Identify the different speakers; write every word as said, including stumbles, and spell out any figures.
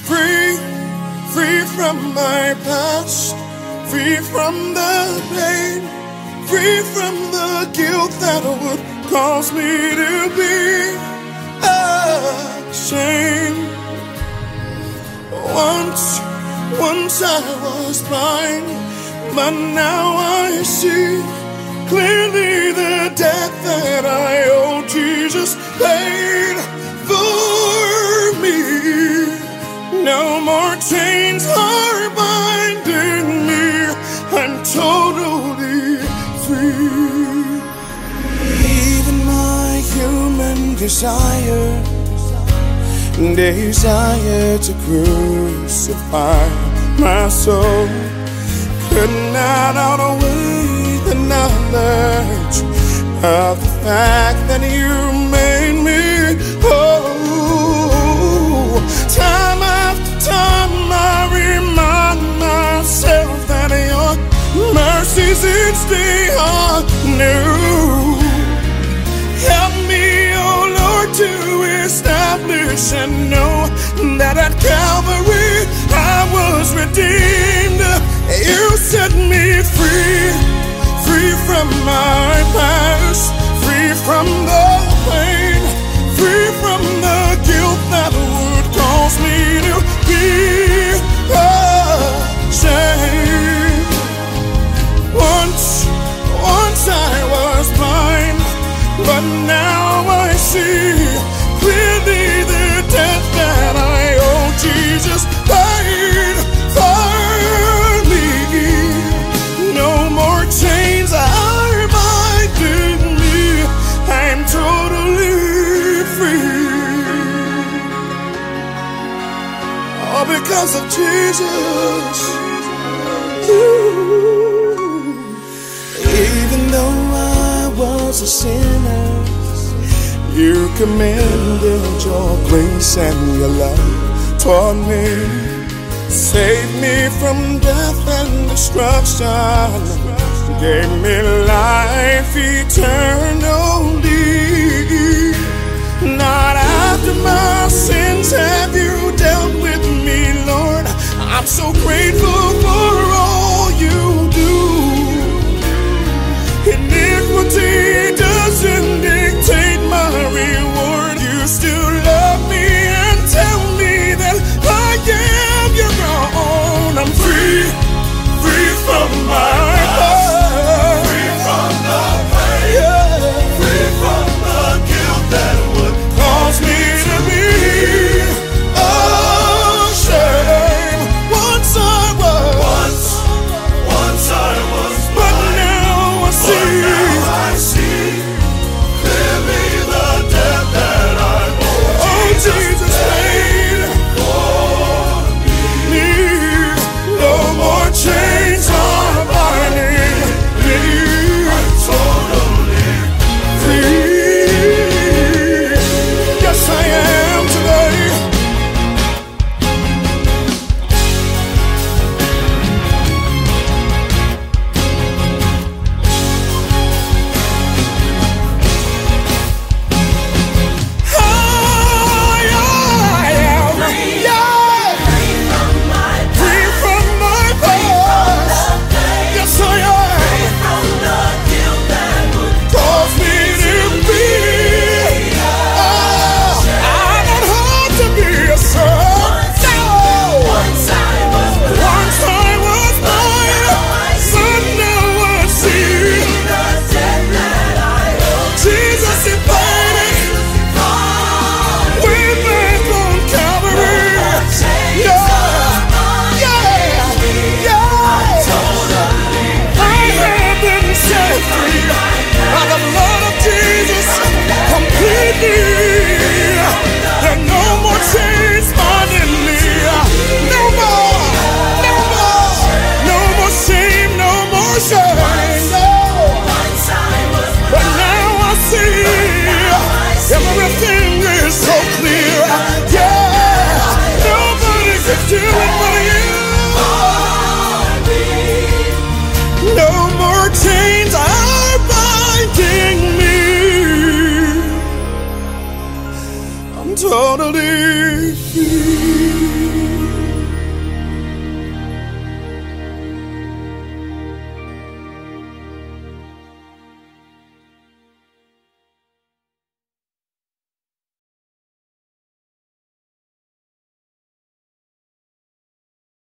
Speaker 1: free, free from my past, free from the pain, free from the guilt that would cause me to be ashamed. Once, once I was blind, but now I see clearly the debt that I owe. Jesus paid for me. No more chains are binding me. I'm totally free. Even my human desire, desire to crucify my soul, could not outweigh the knowledge of the fact that you made me whole. Time after time I remind myself that your mercies each day are new. Help me, oh Lord, to establish and know that at Calvary I was redeemed. You set me free, free from my past, free from the pain, free from the guilt that would cause me to be ashamed. Once, once I was blind, but now I see clearly the debt that I owe. Jesus paid for me. No more chains are binding me. I'm totally free. All because of Jesus. Ooh. Even though I was a sinner, you commended your grace and your love toward me. Save me from death and destruction, gave me life eternally. Not after my sins have you dealt with me, Lord. I'm so grateful